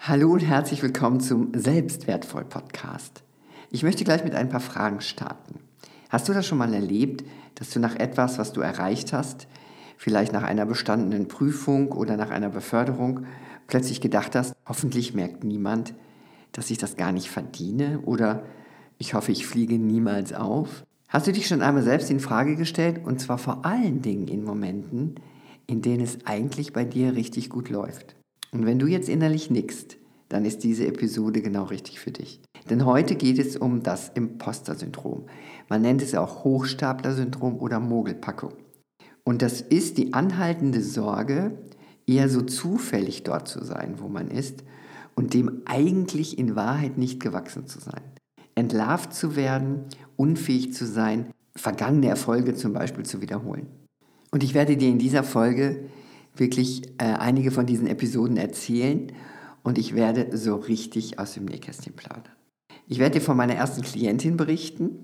Hallo und herzlich willkommen zum Selbstwertvoll-Podcast. Ich möchte gleich mit ein paar Fragen starten. Hast du das schon mal erlebt, dass du nach etwas, was du erreicht hast, vielleicht nach einer bestandenen Prüfung oder nach einer Beförderung, plötzlich gedacht hast, hoffentlich merkt niemand, dass ich das gar nicht verdiene oder ich hoffe, ich fliege niemals auf? Hast du dich schon einmal selbst in Frage gestellt und zwar vor allen Dingen in Momenten, in denen es eigentlich bei dir richtig gut läuft? Und wenn du jetzt innerlich nickst, dann ist diese Episode genau richtig für dich. Denn heute geht es um das Imposter-Syndrom. Man nennt es auch Hochstapler-Syndrom oder Mogelpackung. Und das ist die anhaltende Sorge, eher so zufällig dort zu sein, wo man ist und dem eigentlich in Wahrheit nicht gewachsen zu sein. Entlarvt zu werden, unfähig zu sein, vergangene Erfolge zum Beispiel zu wiederholen. Und ich werde dir in dieser Folge wirklich einige von diesen Episoden erzählen und ich werde so richtig aus dem Nähkästchen plaudern. Ich werde dir von meiner ersten Klientin berichten,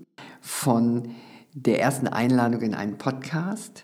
von der ersten Einladung in einen Podcast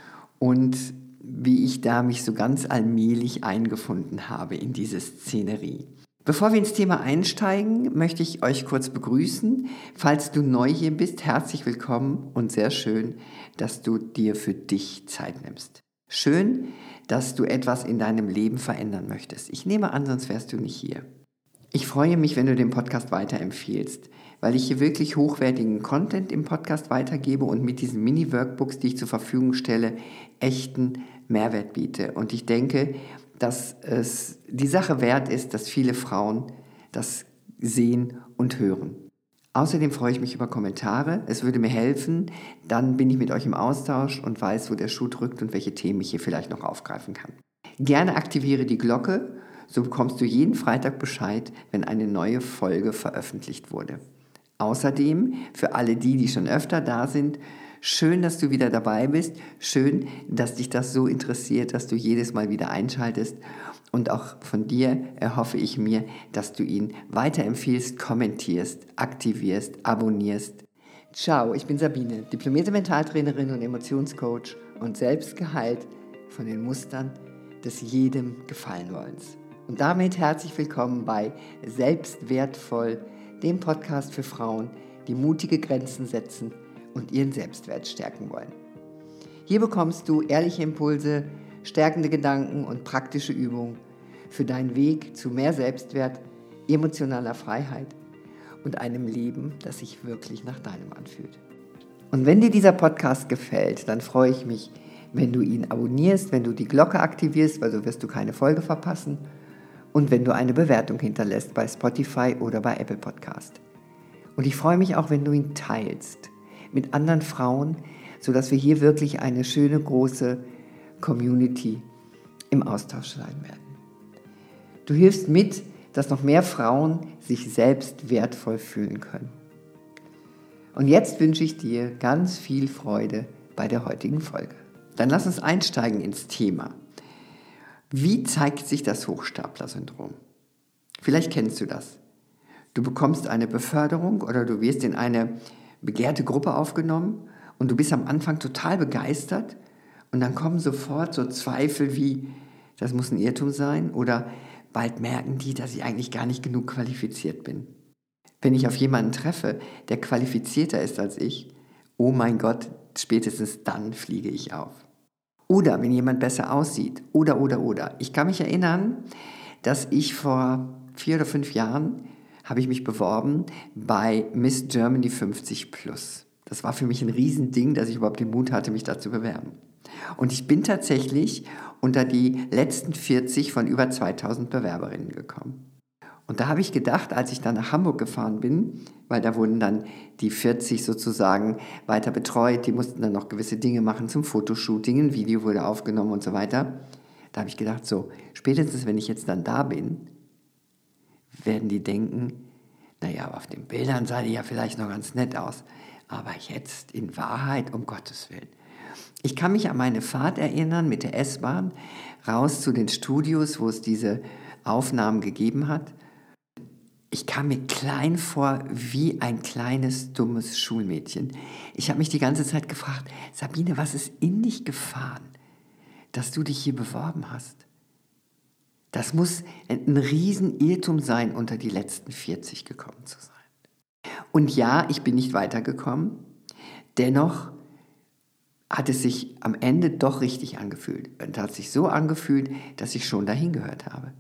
und wie ich da mich so ganz allmählich eingefunden habe in diese Szenerie. Bevor wir ins Thema einsteigen, möchte ich euch kurz begrüßen. Falls du neu hier bist, herzlich willkommen und sehr schön, dass du dir für dich Zeit nimmst. Schön, dass du etwas in deinem Leben verändern möchtest. Ich nehme an, sonst wärst du nicht hier. Ich freue mich, wenn du den Podcast weiterempfiehlst, weil ich hier wirklich hochwertigen Content im Podcast weitergebe und mit diesen Mini-Workbooks, die ich zur Verfügung stelle, echten Mehrwert biete. Und ich denke, dass es die Sache wert ist, dass viele Frauen das sehen und hören. Außerdem freue ich mich über Kommentare. Es würde mir helfen, dann bin ich mit euch im Austausch und weiß, wo der Schuh drückt und welche Themen ich hier vielleicht noch aufgreifen kann. Gerne aktiviere die Glocke, so bekommst du jeden Freitag Bescheid, wenn eine neue Folge veröffentlicht wurde. Außerdem, für alle die schon öfter da sind, schön, dass du wieder dabei bist. Schön, dass dich das so interessiert, dass du jedes Mal wieder einschaltest. Und auch von dir erhoffe ich mir, dass du ihn weiterempfiehlst, kommentierst, aktivierst, abonnierst. Ciao, ich bin Sabine, diplomierte Mentaltrainerin und Emotionscoach und selbst geheilt von den Mustern des jedem Gefallenwollens. Und damit herzlich willkommen bei Selbstwertvoll, dem Podcast für Frauen, die mutige Grenzen setzen und ihren Selbstwert stärken wollen. Hier bekommst du ehrliche Impulse, stärkende Gedanken und praktische Übungen für deinen Weg zu mehr Selbstwert, emotionaler Freiheit und einem Leben, das sich wirklich nach deinem anfühlt. Und wenn dir dieser Podcast gefällt, dann freue ich mich, wenn du ihn abonnierst, wenn du die Glocke aktivierst, weil so wirst du keine Folge verpassen und wenn du eine Bewertung hinterlässt bei Spotify oder bei Apple Podcast. Und ich freue mich auch, wenn du ihn teilst mit anderen Frauen, sodass wir hier wirklich eine schöne, große Community im Austausch sein werden. Du hilfst mit, dass noch mehr Frauen sich selbst wertvoll fühlen können. Und jetzt wünsche ich dir ganz viel Freude bei der heutigen Folge. Dann lass uns einsteigen ins Thema. Wie zeigt sich das Hochstapler-Syndrom? Vielleicht kennst du das. Du bekommst eine Beförderung oder du wirst in eine begehrte Gruppe aufgenommen und du bist am Anfang total begeistert und dann kommen sofort so Zweifel wie, das muss ein Irrtum sein oder bald merken die, dass ich eigentlich gar nicht genug qualifiziert bin. Wenn ich auf jemanden treffe, der qualifizierter ist als ich, oh mein Gott, spätestens dann fliege ich auf. Oder wenn jemand besser aussieht. Oder. Ich kann mich erinnern, dass ich vor 4 oder 5 Jahren habe ich mich beworben bei Miss Germany 50+. Das war für mich ein Riesending, dass ich überhaupt den Mut hatte, mich da zu bewerben. Und ich bin tatsächlich unter die letzten 40 von über 2000 Bewerberinnen gekommen. Und da habe ich gedacht, als ich dann nach Hamburg gefahren bin, weil da wurden dann die 40 sozusagen weiter betreut, die mussten dann noch gewisse Dinge machen zum Fotoshooting, ein Video wurde aufgenommen und so weiter. Da habe ich gedacht, so, spätestens wenn ich jetzt dann da bin, werden die denken, naja, auf den Bildern sah die ja vielleicht noch ganz nett aus, aber jetzt in Wahrheit, um Gottes Willen. Ich kann mich an meine Fahrt erinnern mit der S-Bahn raus zu den Studios, wo es diese Aufnahmen gegeben hat. Ich kam mir klein vor wie ein kleines, dummes Schulmädchen. Ich habe mich die ganze Zeit gefragt, Sabine, was ist in dich gefahren, dass du dich hier beworben hast? Das muss ein Riesenirrtum sein, unter die letzten 40 gekommen zu sein. Und ja, ich bin nicht weitergekommen. Dennoch hat es sich am Ende doch richtig angefühlt. Und hat sich so angefühlt, dass ich schon dahin gehört habe.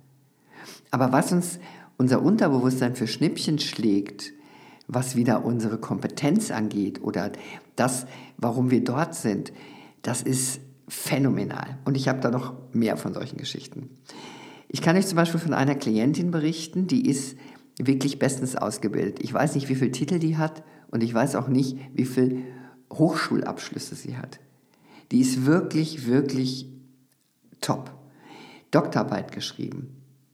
Aber was uns unser Unterbewusstsein für Schnippchen schlägt, was wieder unsere Kompetenz angeht oder das, warum wir dort sind, das ist phänomenal. Und ich habe da noch mehr von solchen Geschichten. Ich kann euch zum Beispiel von einer Klientin berichten, die ist wirklich bestens ausgebildet. Ich weiß nicht, wie viele Titel die hat und ich weiß auch nicht, wie viele Hochschulabschlüsse sie hat. Die ist wirklich, wirklich top. Doktorarbeit geschrieben.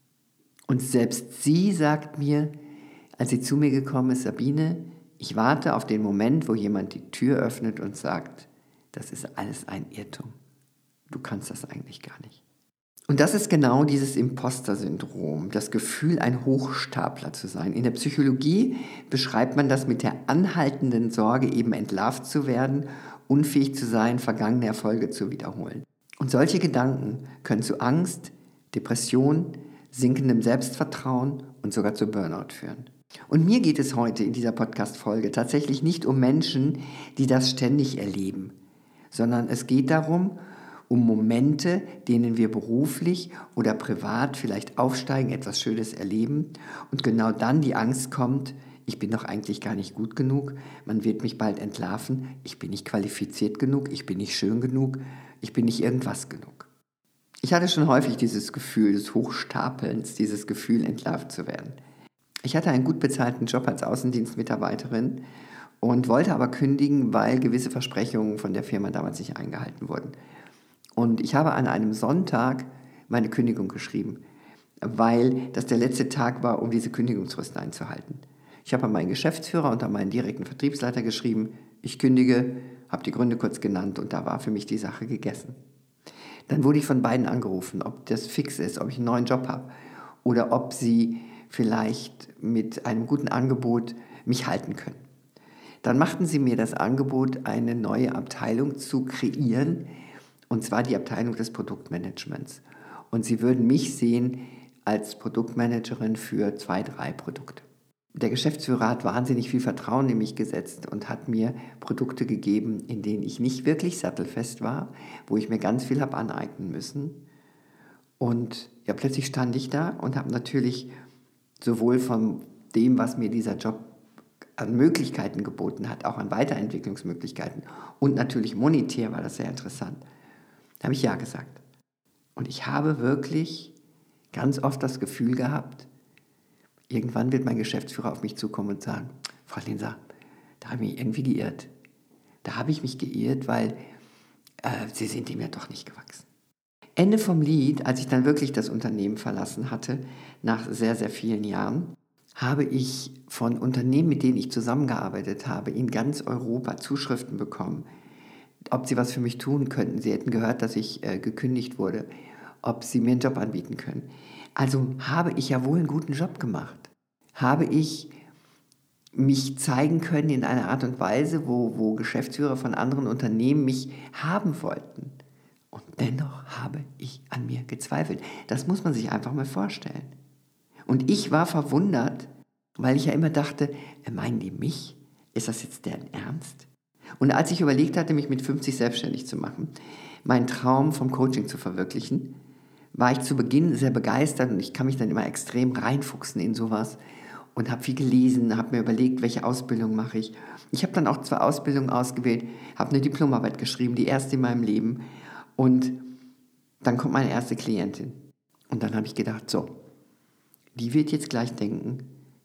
Und selbst sie sagt mir, als sie zu mir gekommen ist, Sabine, ich warte auf den Moment, wo jemand die Tür öffnet und sagt, das ist alles ein Irrtum. Du kannst das eigentlich gar nicht. Und das ist genau dieses Imposter-Syndrom, das Gefühl, ein Hochstapler zu sein. In der Psychologie beschreibt man das mit der anhaltenden Sorge, eben entlarvt zu werden, unfähig zu sein, vergangene Erfolge zu wiederholen. Und solche Gedanken können zu Angst, Depression, sinkendem Selbstvertrauen und sogar zu Burnout führen. Und mir geht es heute in dieser Podcast-Folge tatsächlich nicht um Menschen, die das ständig erleben, sondern es geht darum, um Momente, denen wir beruflich oder privat vielleicht aufsteigen, etwas Schönes erleben und genau dann die Angst kommt, ich bin doch eigentlich gar nicht gut genug, man wird mich bald entlarven, ich bin nicht qualifiziert genug, ich bin nicht schön genug, ich bin nicht irgendwas genug. Ich hatte schon häufig dieses Gefühl des Hochstapelns, dieses Gefühl, entlarvt zu werden. Ich hatte einen gut bezahlten Job als Außendienstmitarbeiterin und wollte aber kündigen, weil gewisse Versprechungen von der Firma damals nicht eingehalten wurden. Und ich habe an einem Sonntag meine Kündigung geschrieben, weil das der letzte Tag war, um diese Kündigungsfrist einzuhalten. Ich habe an meinen Geschäftsführer und an meinen direkten Vertriebsleiter geschrieben, ich kündige, habe die Gründe kurz genannt und da war für mich die Sache gegessen. Dann wurde ich von beiden angerufen, ob das fix ist, ob ich einen neuen Job habe oder ob sie vielleicht mit einem guten Angebot mich halten können. Dann machten sie mir das Angebot, eine neue Abteilung zu kreieren, und zwar die Abteilung des Produktmanagements. Und sie würden mich sehen als Produktmanagerin für 2, 3 Produkte. Der Geschäftsführer hat wahnsinnig viel Vertrauen in mich gesetzt und hat mir Produkte gegeben, in denen ich nicht wirklich sattelfest war, wo ich mir ganz viel habe aneignen müssen. Und ja, plötzlich stand ich da und habe natürlich sowohl von dem, was mir dieser Job an Möglichkeiten geboten hat, auch an Weiterentwicklungsmöglichkeiten und natürlich monetär war das sehr interessant, da habe ich ja gesagt. Und ich habe wirklich ganz oft das Gefühl gehabt, irgendwann wird mein Geschäftsführer auf mich zukommen und sagen, Frau Linser, da habe ich mich irgendwie geirrt. Da habe ich mich geirrt, weil Sie sind dem ja doch nicht gewachsen. Ende vom Lied, als ich dann wirklich das Unternehmen verlassen hatte, nach sehr, sehr vielen Jahren, habe ich von Unternehmen, mit denen ich zusammengearbeitet habe, in ganz Europa Zuschriften bekommen, ob sie was für mich tun könnten. Sie hätten gehört, dass ich gekündigt wurde, ob sie mir einen Job anbieten können. Also habe ich ja wohl einen guten Job gemacht. Habe ich mich zeigen können in einer Art und Weise, wo Geschäftsführer von anderen Unternehmen mich haben wollten. Und dennoch habe ich an mir gezweifelt. Das muss man sich einfach mal vorstellen. Und ich war verwundert, weil ich ja immer dachte, meinen die mich? Ist das jetzt deren Ernst? Und als ich überlegt hatte, mich mit 50 selbstständig zu machen, meinen Traum vom Coaching zu verwirklichen, war ich zu Beginn sehr begeistert und ich kann mich dann immer extrem reinfuchsen in sowas und habe viel gelesen, habe mir überlegt, welche Ausbildung mache ich. Ich habe dann auch 2 Ausbildungen ausgewählt, habe eine Diplomarbeit geschrieben, die erste in meinem Leben und dann kommt meine erste Klientin. Und dann habe ich gedacht, so, die wird jetzt gleich denken,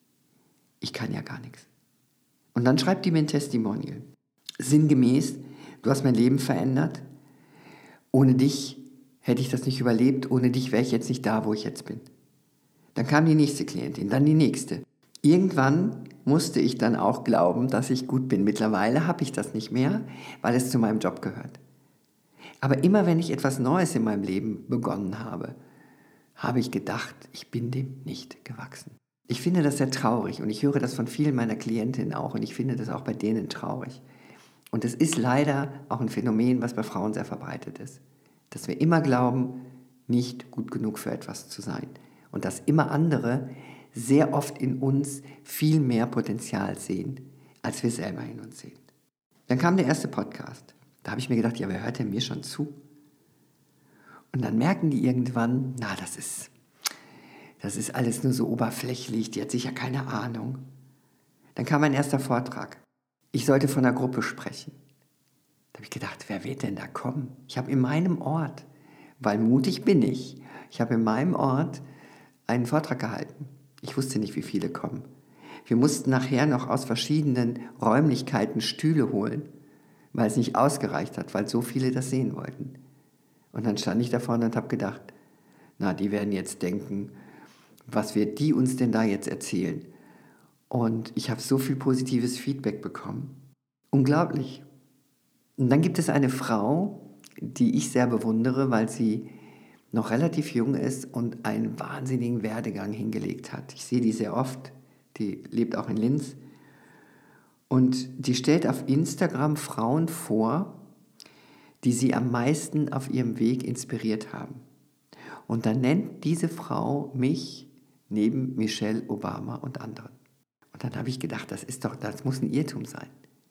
ich kann ja gar nichts. Und dann schreibt die mir ein Testimonial. Sinngemäß, du hast mein Leben verändert. Ohne dich hätte ich das nicht überlebt. Ohne dich wäre ich jetzt nicht da, wo ich jetzt bin. Dann kam die nächste Klientin, dann die nächste. Irgendwann musste ich dann auch glauben, dass ich gut bin. Mittlerweile habe ich das nicht mehr, weil es zu meinem Job gehört. Aber immer wenn ich etwas Neues in meinem Leben begonnen habe, habe ich gedacht, ich bin dem nicht gewachsen. Ich finde das sehr traurig und ich höre das von vielen meiner Klientinnen auch und ich finde das auch bei denen traurig. Und es ist leider auch ein Phänomen, was bei Frauen sehr verbreitet ist. Dass wir immer glauben, nicht gut genug für etwas zu sein. Und dass immer andere sehr oft in uns viel mehr Potenzial sehen, als wir selber in uns sehen. Dann kam der erste Podcast. Da habe ich mir gedacht, ja, wer hört denn mir schon zu? Und dann merken die irgendwann, na, das ist alles nur so oberflächlich, die hat sicher keine Ahnung. Dann kam mein erster Vortrag. Ich sollte von einer Gruppe sprechen. Da habe ich gedacht, wer wird denn da kommen? Ich habe in meinem Ort, weil mutig bin ich habe in meinem Ort einen Vortrag gehalten. Ich wusste nicht, wie viele kommen. Wir mussten nachher noch aus verschiedenen Räumlichkeiten Stühle holen, weil es nicht ausgereicht hat, weil so viele das sehen wollten. Und dann stand ich da vorne und habe gedacht, na, die werden jetzt denken, was wird die uns denn da jetzt erzählen? Und ich habe so viel positives Feedback bekommen. Unglaublich. Und dann gibt es eine Frau, die ich sehr bewundere, weil sie noch relativ jung ist und einen wahnsinnigen Werdegang hingelegt hat. Ich sehe die sehr oft, die lebt auch in Linz. Und die stellt auf Instagram Frauen vor, die sie am meisten auf ihrem Weg inspiriert haben. Und dann nennt diese Frau mich neben Michelle Obama und anderen. Und dann habe ich gedacht, das muss ein Irrtum sein.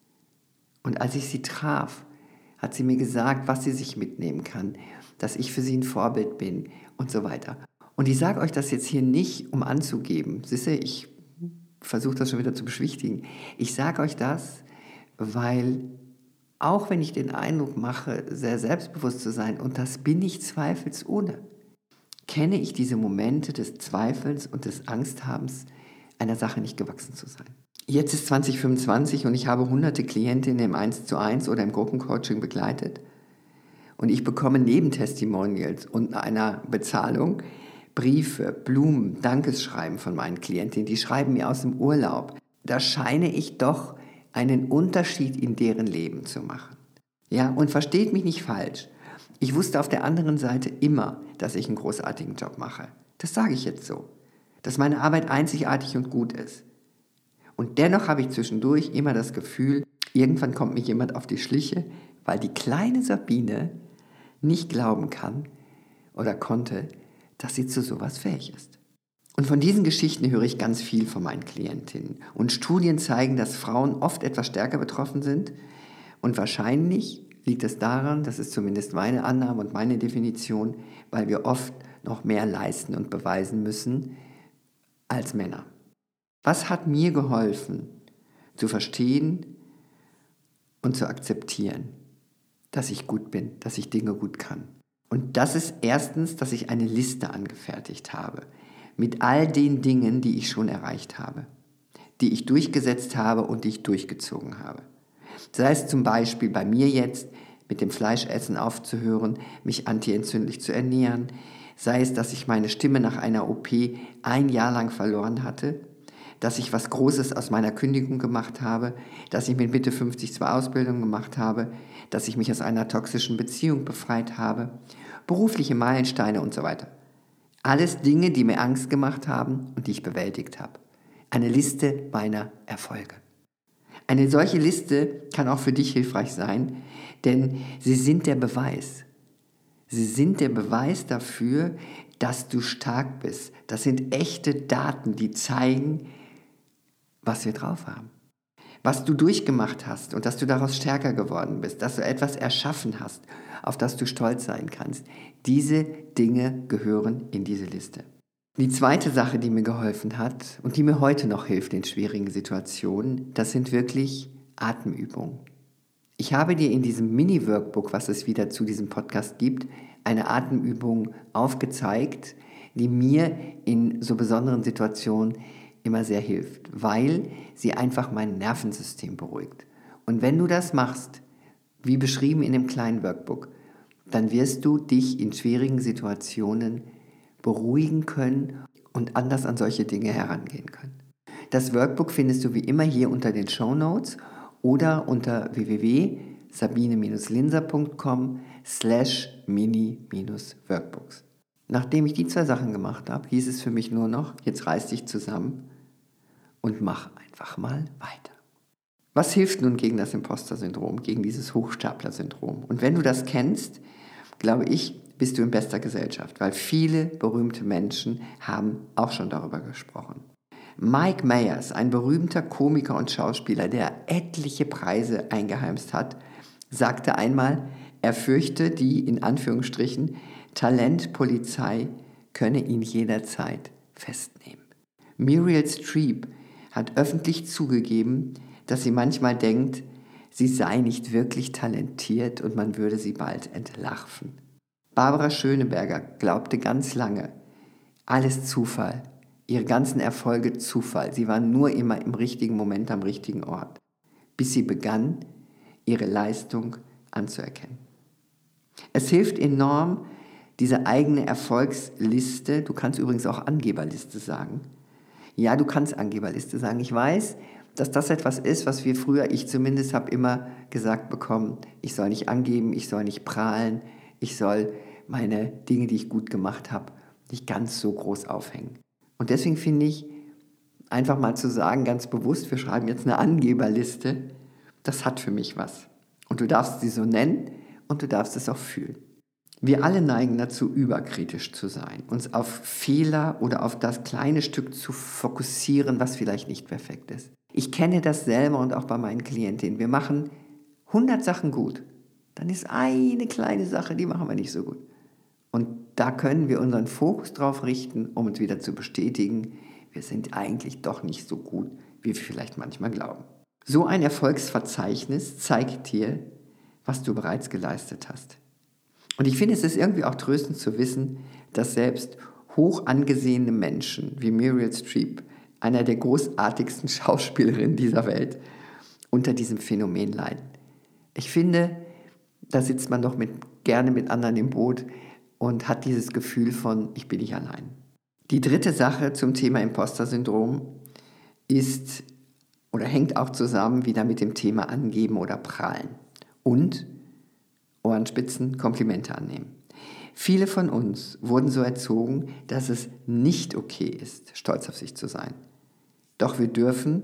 Und als ich sie traf, hat sie mir gesagt, was sie sich mitnehmen kann, dass ich für sie ein Vorbild bin und so weiter. Und ich sage euch das jetzt hier nicht, um anzugeben. Siehst du, ich versuche das schon wieder zu beschwichtigen. Ich sage euch das, weil auch wenn ich den Eindruck mache, sehr selbstbewusst zu sein, und das bin ich zweifelsohne, kenne ich diese Momente des Zweifelns und des Angsthabens, einer Sache nicht gewachsen zu sein. Jetzt ist 2025 und ich habe hunderte Klientinnen im 1:1 oder im Gruppencoaching begleitet. Und ich bekomme neben Testimonials und einer Bezahlung Briefe, Blumen, Dankesschreiben von meinen Klientinnen. Die schreiben mir aus dem Urlaub. Da scheine ich doch einen Unterschied in deren Leben zu machen. Ja, und versteht mich nicht falsch. Ich wusste auf der anderen Seite immer, dass ich einen großartigen Job mache. Das sage ich jetzt so. Dass meine Arbeit einzigartig und gut ist. Und dennoch habe ich zwischendurch immer das Gefühl, irgendwann kommt mir jemand auf die Schliche, weil die kleine Sabine nicht glauben kann oder konnte, dass sie zu sowas fähig ist. Und von diesen Geschichten höre ich ganz viel von meinen Klientinnen. Und Studien zeigen, dass Frauen oft etwas stärker betroffen sind. Und wahrscheinlich liegt es daran, das ist zumindest meine Annahme und meine Definition, weil wir oft noch mehr leisten und beweisen müssen als Männer. Was hat mir geholfen, zu verstehen und zu akzeptieren, dass ich gut bin, dass ich Dinge gut kann? Und das ist erstens, dass ich eine Liste angefertigt habe mit all den Dingen, die ich schon erreicht habe, die ich durchgesetzt habe und die ich durchgezogen habe. Sei es zum Beispiel bei mir jetzt, mit dem Fleischessen aufzuhören, mich antientzündlich zu ernähren, sei es, dass ich meine Stimme nach einer OP 1 Jahr lang verloren hatte, dass ich was Großes aus meiner Kündigung gemacht habe, dass ich mit Mitte 50 2 Ausbildungen gemacht habe, dass ich mich aus einer toxischen Beziehung befreit habe, berufliche Meilensteine und so weiter. Alles Dinge, die mir Angst gemacht haben und die ich bewältigt habe. Eine Liste meiner Erfolge. Eine solche Liste kann auch für dich hilfreich sein, denn sie sind der Beweis. Sie sind der Beweis dafür, dass du stark bist. Das sind echte Daten, die zeigen, was wir drauf haben. Was du durchgemacht hast und dass du daraus stärker geworden bist, dass du etwas erschaffen hast, auf das du stolz sein kannst. Diese Dinge gehören in diese Liste. Die zweite Sache, die mir geholfen hat und die mir heute noch hilft in schwierigen Situationen, das sind wirklich Atemübungen. Ich habe dir in diesem Mini-Workbook, was es wieder zu diesem Podcast gibt, eine Atemübung aufgezeigt, die mir in so besonderen Situationen immer sehr hilft, weil sie einfach mein Nervensystem beruhigt. Und wenn du das machst, wie beschrieben in dem kleinen Workbook, dann wirst du dich in schwierigen Situationen beruhigen können und anders an solche Dinge herangehen können. Das Workbook findest du wie immer hier unter den Shownotes oder unter www.sabine-linser.com/mini-workbooks. Nachdem ich die 2 Sachen gemacht habe, hieß es für mich nur noch, jetzt reiß dich zusammen und mach einfach mal weiter. Was hilft nun gegen das Imposter-Syndrom, gegen dieses Hochstapler-Syndrom? Und wenn du das kennst, glaube ich, bist du in bester Gesellschaft, weil viele berühmte Menschen haben auch schon darüber gesprochen. Mike Myers, ein berühmter Komiker und Schauspieler, der etliche Preise eingeheimst hat, sagte einmal, er fürchte, die, in Anführungsstrichen, Talentpolizei könne ihn jederzeit festnehmen. Meryl Streep hat öffentlich zugegeben, dass sie manchmal denkt, sie sei nicht wirklich talentiert und man würde sie bald entlarven. Barbara Schöneberger glaubte ganz lange, alles Zufall, ihre ganzen Erfolge Zufall. Sie waren nur immer im richtigen Moment am richtigen Ort, bis sie begann, ihre Leistung anzuerkennen. Es hilft enorm, diese eigene Erfolgsliste, du kannst übrigens auch Angeberliste sagen. Ja, du kannst Angeberliste sagen. Ich weiß, dass das etwas ist, was wir früher, ich zumindest habe immer gesagt bekommen, ich soll nicht angeben, ich soll nicht prahlen, ich soll meine Dinge, die ich gut gemacht habe, nicht ganz so groß aufhängen. Und deswegen finde ich, einfach mal zu sagen, ganz bewusst, wir schreiben jetzt eine Angeberliste, das hat für mich was. Und du darfst sie so nennen und du darfst es auch fühlen. Wir alle neigen dazu, überkritisch zu sein, uns auf Fehler oder auf das kleine Stück zu fokussieren, was vielleicht nicht perfekt ist. Ich kenne das selber und auch bei meinen Klientinnen. Wir machen 100 Sachen gut. Dann ist eine kleine Sache, die machen wir nicht so gut. Und da können wir unseren Fokus drauf richten, um uns wieder zu bestätigen, wir sind eigentlich doch nicht so gut, wie wir vielleicht manchmal glauben. So ein Erfolgsverzeichnis zeigt dir, was du bereits geleistet hast. Und ich finde, es ist irgendwie auch tröstend zu wissen, dass selbst hoch angesehene Menschen wie Meryl Streep, einer der großartigsten Schauspielerinnen dieser Welt, unter diesem Phänomen leiden. Ich finde, da sitzt man doch gerne mit anderen im Boot und hat dieses Gefühl von, ich bin nicht allein. Die dritte Sache zum Thema Imposter-Syndrom ist oder hängt auch zusammen wieder mit dem Thema Angeben oder Prahlen und Ohrenspitzen, Komplimente annehmen. Viele von uns wurden so erzogen, dass es nicht okay ist, stolz auf sich zu sein. Doch wir dürfen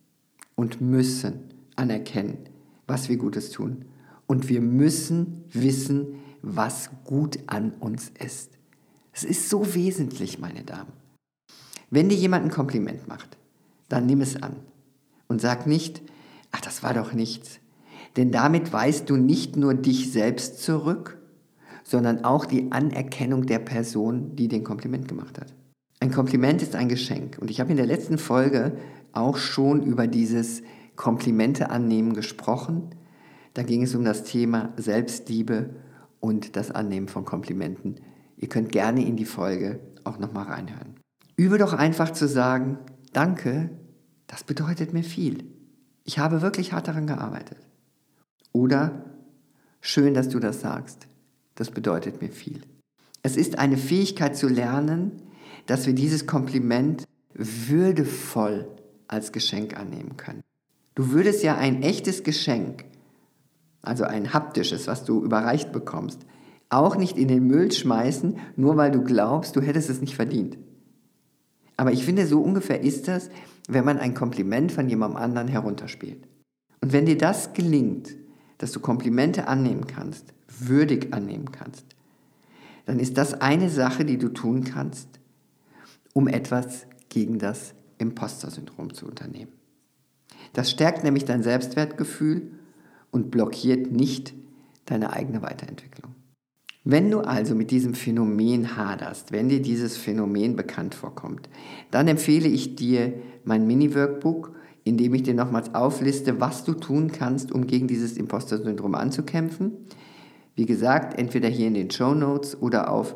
und müssen anerkennen, was wir Gutes tun. Und wir müssen wissen, was gut an uns ist. Es ist so wesentlich, meine Damen. Wenn dir jemand ein Kompliment macht, dann nimm es an und sag nicht, ach, das war doch nichts. Denn damit weist du nicht nur dich selbst zurück, sondern auch die Anerkennung der Person, die den Kompliment gemacht hat. Ein Kompliment ist ein Geschenk. Und ich habe in der letzten Folge auch schon über dieses Komplimente annehmen gesprochen. Da ging es um das Thema Selbstliebe und das Annehmen von Komplimenten. Ihr könnt gerne in die Folge auch nochmal reinhören. Übe doch einfach zu sagen, danke, das bedeutet mir viel. Ich habe wirklich hart daran gearbeitet. Oder, schön, dass du das sagst, das bedeutet mir viel. Es ist eine Fähigkeit zu lernen, dass wir dieses Kompliment würdevoll als Geschenk annehmen können. Du würdest ja ein echtes Geschenk, also ein haptisches, was du überreicht bekommst, auch nicht in den Müll schmeißen, nur weil du glaubst, du hättest es nicht verdient. Aber ich finde, so ungefähr ist das, wenn man ein Kompliment von jemandem anderen herunterspielt. Und wenn dir das gelingt, dass du Komplimente annehmen kannst, würdig annehmen kannst, dann ist das eine Sache, die du tun kannst, um etwas gegen das Imposter-Syndrom zu unternehmen. Das stärkt nämlich dein Selbstwertgefühl und blockiert nicht deine eigene Weiterentwicklung. Wenn du also mit diesem Phänomen haderst, wenn dir dieses Phänomen bekannt vorkommt, dann empfehle ich dir mein Mini-Workbook, in dem ich dir nochmals aufliste, was du tun kannst, um gegen dieses Imposter-Syndrom anzukämpfen. Wie gesagt, entweder hier in den Shownotes oder auf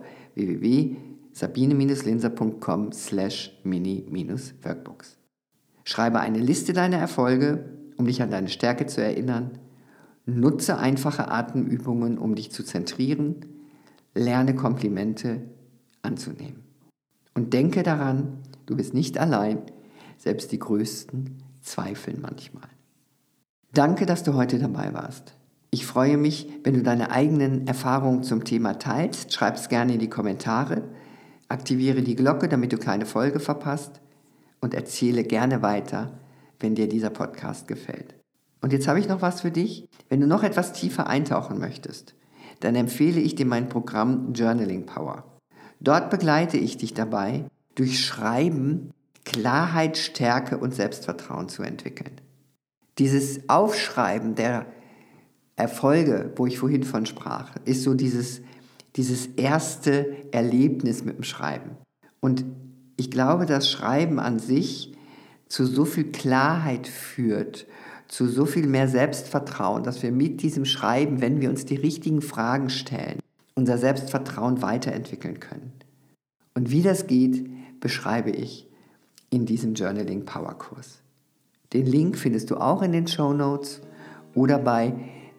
www.sabine-linser.com/mini-workbooks. Schreibe eine Liste deiner Erfolge, um dich an deine Stärke zu erinnern. Nutze einfache Atemübungen, um dich zu zentrieren. Lerne Komplimente anzunehmen. Und denke daran, du bist nicht allein, selbst die Größten zweifeln manchmal. Danke, dass du heute dabei warst. Ich freue mich, wenn du deine eigenen Erfahrungen zum Thema teilst. Schreib es gerne in die Kommentare. Aktiviere die Glocke, damit du keine Folge verpasst. Und erzähle gerne weiter, wenn dir dieser Podcast gefällt. Und jetzt habe ich noch was für dich. Wenn du noch etwas tiefer eintauchen möchtest, dann empfehle ich dir mein Programm Journaling Power. Dort begleite ich dich dabei, durch Schreiben Klarheit, Stärke und Selbstvertrauen zu entwickeln. Dieses Aufschreiben der Erfolge, wo ich vorhin von sprach, ist so dieses erste Erlebnis mit dem Schreiben. Und ich glaube, dass Schreiben an sich zu so viel Klarheit führt, zu so viel mehr Selbstvertrauen, dass wir mit diesem Schreiben, wenn wir uns die richtigen Fragen stellen, unser Selbstvertrauen weiterentwickeln können. Und wie das geht, beschreibe ich in diesem Journaling Power Kurs. Den Link findest du auch in den Shownotes oder bei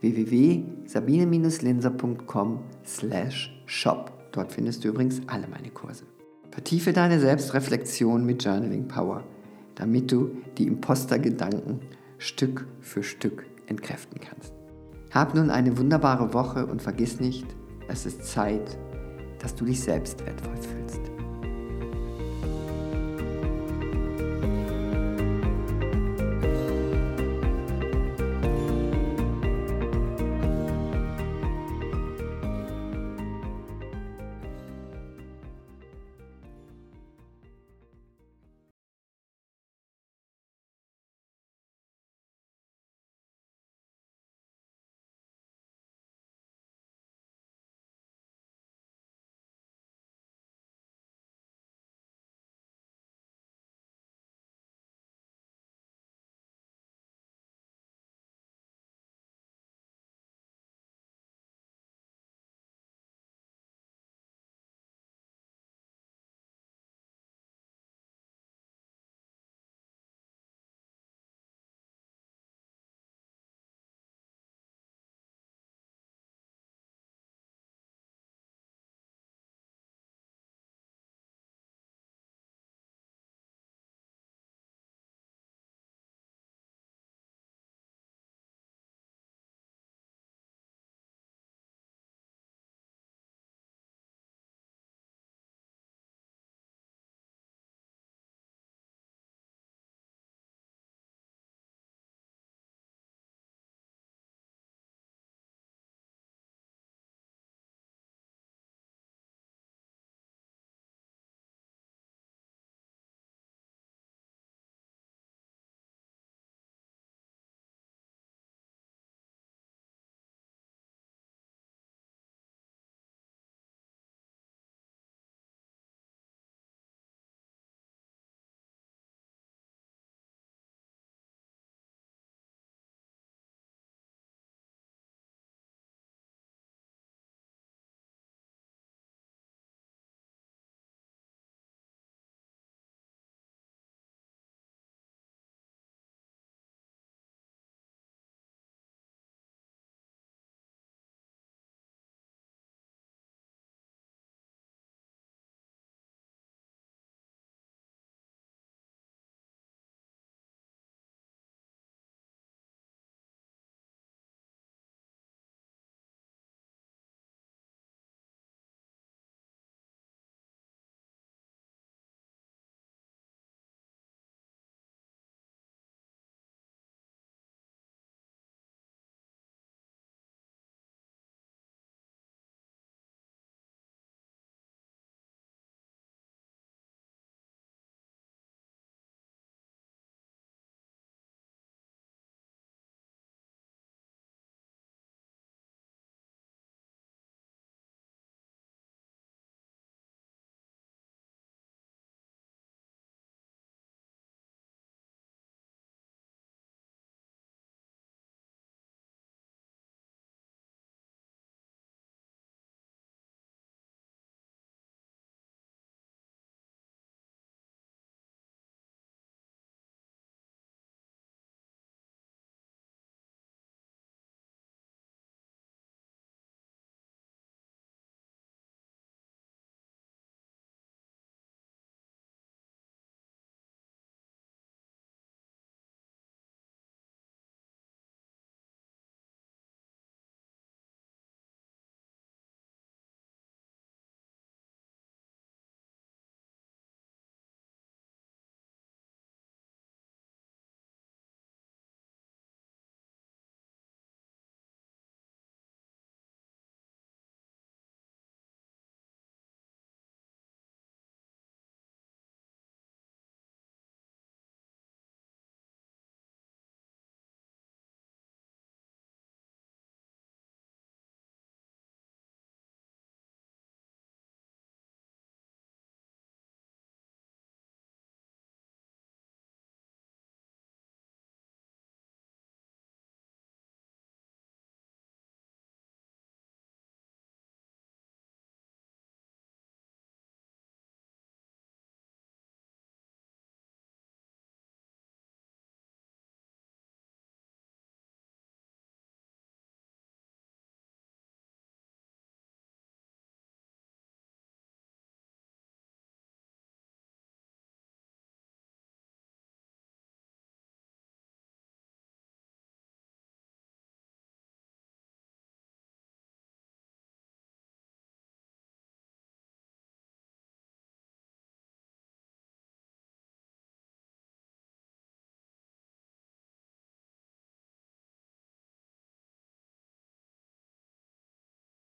www.sabine-linser.com/shop. Dort findest du übrigens alle meine Kurse. Vertiefe deine Selbstreflexion mit Journaling Power, damit du die Impostergedanken Stück für Stück entkräften kannst. Hab nun eine wunderbare Woche und vergiss nicht, es ist Zeit, dass du dich selbst wertvoll fühlst.